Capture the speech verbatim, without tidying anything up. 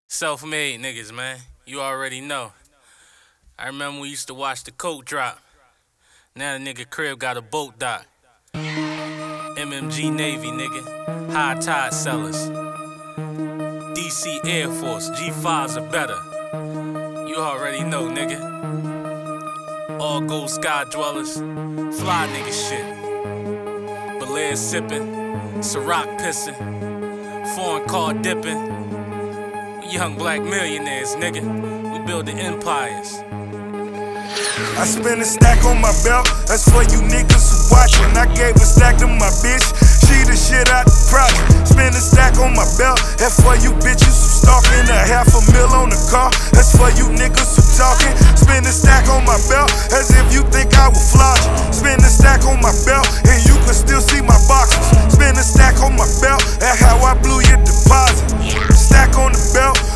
Self-made niggas, man. You already know. I remember we used to watch the coke drop. Now the nigga crib got a boat dock. M M G Navy, nigga. High tide sellers. D C Air Force. G fives are better. You already know, nigga. All gold sky dwellers. Fly nigga shit. Belair sippin'. Ciroc pissin'. Foreign car dippin'. Young black millionaires, nigga. We building empires. I spent a stack on my belt, that's for you niggas who watchin'. I gave a stack to my bitch, she the shit out the project. Spend a stack on my belt, that's for you bitches who stalkin'. A half a mil on the car, that's for you niggas who talkin'. Spend a stack on my belt, as if you think I would floss you. Spend a stack on my belt, and you can still see my boxes. Spend a stack on my belt, that's how I blew your deposit. Stack on the belt,